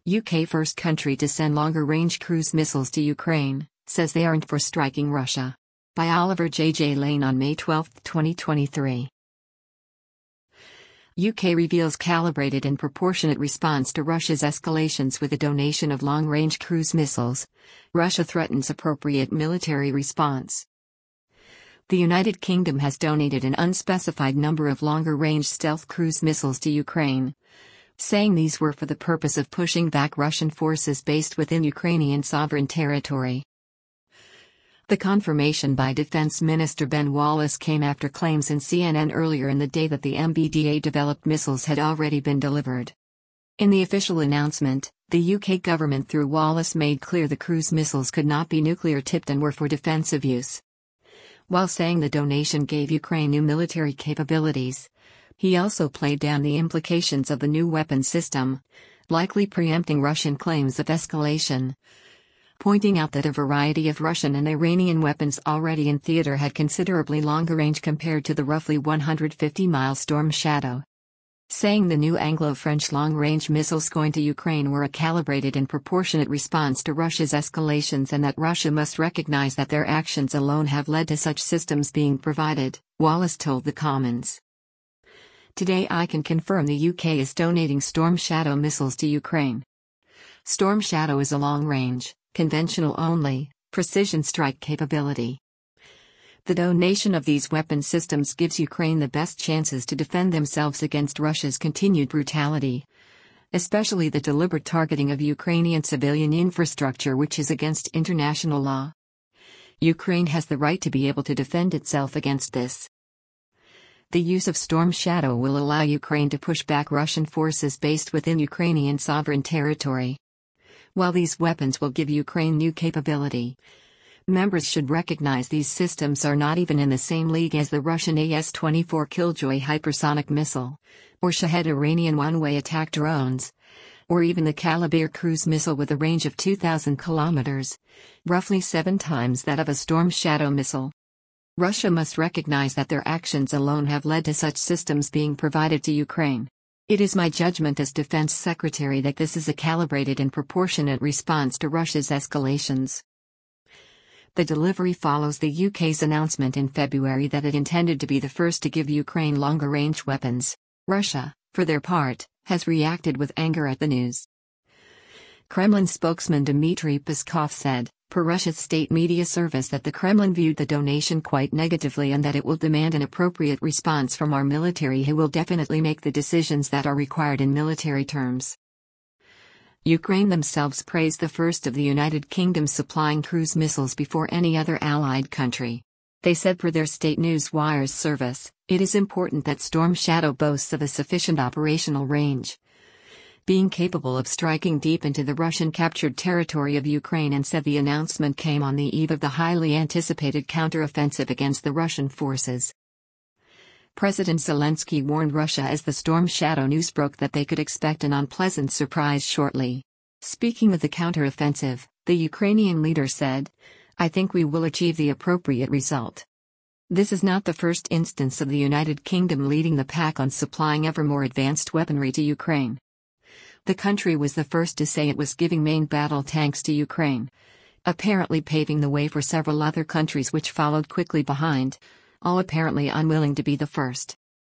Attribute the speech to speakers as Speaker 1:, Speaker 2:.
Speaker 1: UK first country to send longer-range cruise missiles to Ukraine, says they aren't for striking Russia. By Oliver J. Lane on May 12, 2023. UK reveals calibrated and proportionate response to Russia's escalations with a donation of long-range cruise missiles. Russia threatens appropriate military response. The United Kingdom has donated an unspecified number of longer-range stealth cruise missiles to Ukraine, saying these were for the purpose of pushing back Russian forces based within Ukrainian sovereign territory. The confirmation by Defense Minister Ben Wallace came after claims in CNN earlier in the day that the MBDA-developed missiles had already been delivered. In the official announcement, the UK government through Wallace made clear the cruise missiles could not be nuclear-tipped and were for defensive use. While saying the donation gave Ukraine new military capabilities, he also played down the implications of the new weapon system, likely preempting Russian claims of escalation, pointing out that a variety of Russian and Iranian weapons already in theater had considerably longer range compared to the roughly 150-mile Storm Shadow. Saying the new Anglo-French long-range missiles going to Ukraine were a calibrated and proportionate response to Russia's escalations and that Russia must recognize that their actions alone have led to such systems being provided, Wallace told the Commons. Today I can confirm the UK is donating Storm Shadow missiles to Ukraine. Storm Shadow is a long-range, conventional-only, precision strike capability. The donation of these weapon systems gives Ukraine the best chances to defend themselves against Russia's continued brutality, especially the deliberate targeting of Ukrainian civilian infrastructure, which is against international law. Ukraine has the right to be able to defend itself against this. The use of Storm Shadow will allow Ukraine to push back Russian forces based within Ukrainian sovereign territory. While these weapons will give Ukraine new capability, members should recognize these systems are not even in the same league as the Russian AS-24 Killjoy hypersonic missile, or Shahed Iranian one-way attack drones, or even the Kalibir cruise missile with a range of 2,000 kilometers, roughly 7 times that of a Storm Shadow missile. Russia must recognize that their actions alone have led to such systems being provided to Ukraine. It is my judgment as Defense Secretary that this is a calibrated and proportionate response to Russia's escalations. The delivery follows the UK's announcement in February that it intended to be the first to give Ukraine longer-range weapons. Russia, for their part, has reacted with anger at the news. Kremlin spokesman Dmitry Peskov said, per Russia's state media service, that the Kremlin viewed the donation quite negatively and that it will demand an appropriate response from our military, who will definitely make the decisions that are required in military terms. Ukraine themselves praised the first of the United Kingdom supplying cruise missiles before any other allied country. They said per their state news wires service, it is important that Storm Shadow boasts of a sufficient operational range, being capable of striking deep into the Russian-captured territory of Ukraine, and said the announcement came on the eve of the highly anticipated counter-offensive against the Russian forces. President Zelensky warned Russia as the Storm Shadow news broke that they could expect an unpleasant surprise shortly. Speaking of the counter-offensive, the Ukrainian leader said, "I think we will achieve the appropriate result." This is not the first instance of the United Kingdom leading the pack on supplying ever more advanced weaponry to Ukraine. The country was the first to say it was giving main battle tanks to Ukraine, apparently paving the way for several other countries which followed quickly behind, all apparently unwilling to be the first.